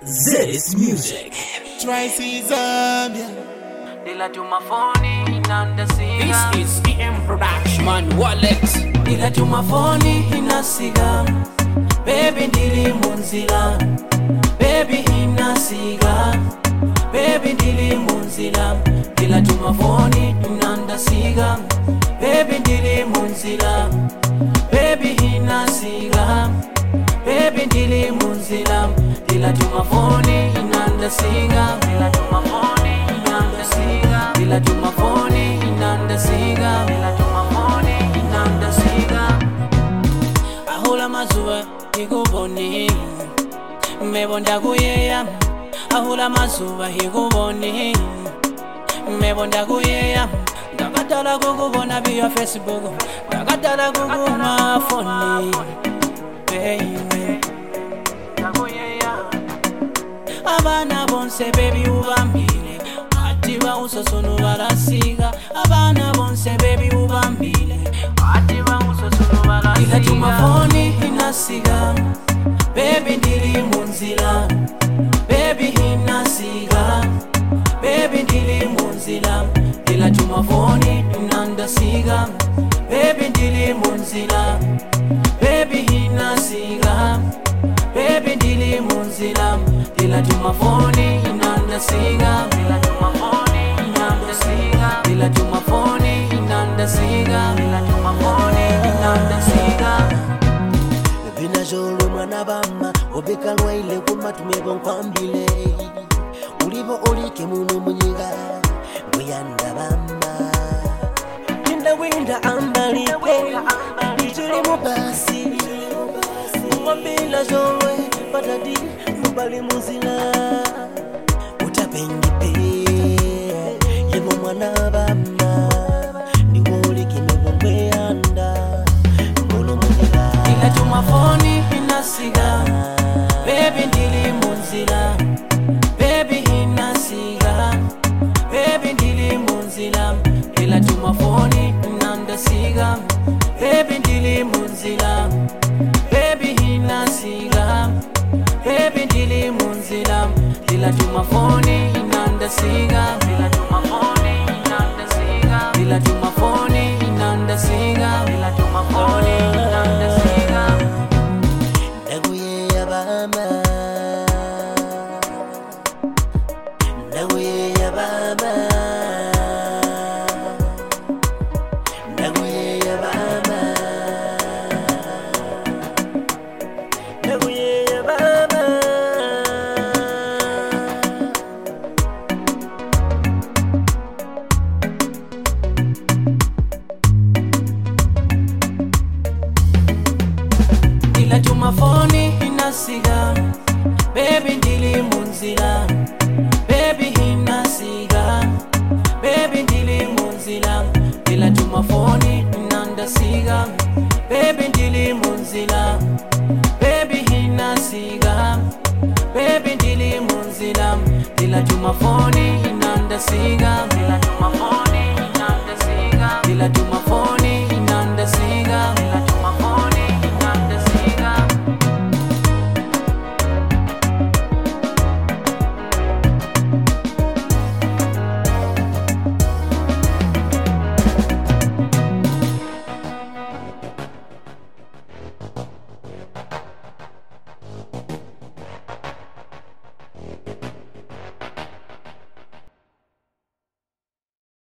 This music. Tracy Zambia. Dila tumafoni inandasiga. This is PM Production Wallet. Dila tumafoni inasiga. Baby ndili munzila. Baby inasiga. Baby ndili munzila. Dila tumafoni inandasiga. Baby ndili munzila. Baby inasiga. Baby ndili munzila. Dila tumafoni inandasiga. Dila tumafoni inandasiga. Dila tumafoni inandasiga. Dila tumafoni inandasiga. Ahula mazuba ikuboni mebonda kuyeya. Ahula mazuba ikuboni mebonda kuyeya. Ndakatala kukubona via Facebook, ndakatala kukuma phone baby. Abana bonse baby ubambile, atiba usosunu barasiga. Abana bonse baby ubambile, atiba usosunu barasiga. Ila tumafoni inasiga, baby ndili munzila. Baby inasiga, baby ndili munzila. Ila tumafoni inandasiga, baby ndili munzila. Baby inasiga, baby ndili munzila. Dila tumafoni inandasiga. Dila tumafoni inandasiga. Dila tumafoni inandasiga. Dila tumafoni inandasiga. Bina jolo mwana bama obeka lwaile kuma tumebo nkwambile. Ulivo olike muno munyiga buyanda bama. Winda ambalike nituli mubasi. Mwambila jolo patadi bali muzila utapengipe yemo mwana bama niwoleke mebongwe anda mbolo muzila. Ila tumafoni inasiga, baby ndili munzila. Baby inasiga, baby ndili munzila. Ila tumafoni inandasiga, baby ndili munzila. Baby inasiga, baby ndili munzila. Dila tumafoni inandasiga. Dila tumafoni inandasiga. Dila tumafoni inandasiga. Dila tumafoni inandasiga. Naguye yabama, naguye yabama, naguye yabama, naguye yabama. Dila tumafoni inasiga, baby ndili munzila. Baby inasiga, baby ndili munzila. Dila tumafoni inandasiga, baby ndili munzila. Baby inasiga, baby ndili munzila. Dila tumafoni inandasiga. Dila tumafoni inandasiga. Dila tumafoni inandasiga. Dila tumafoni inandasiga.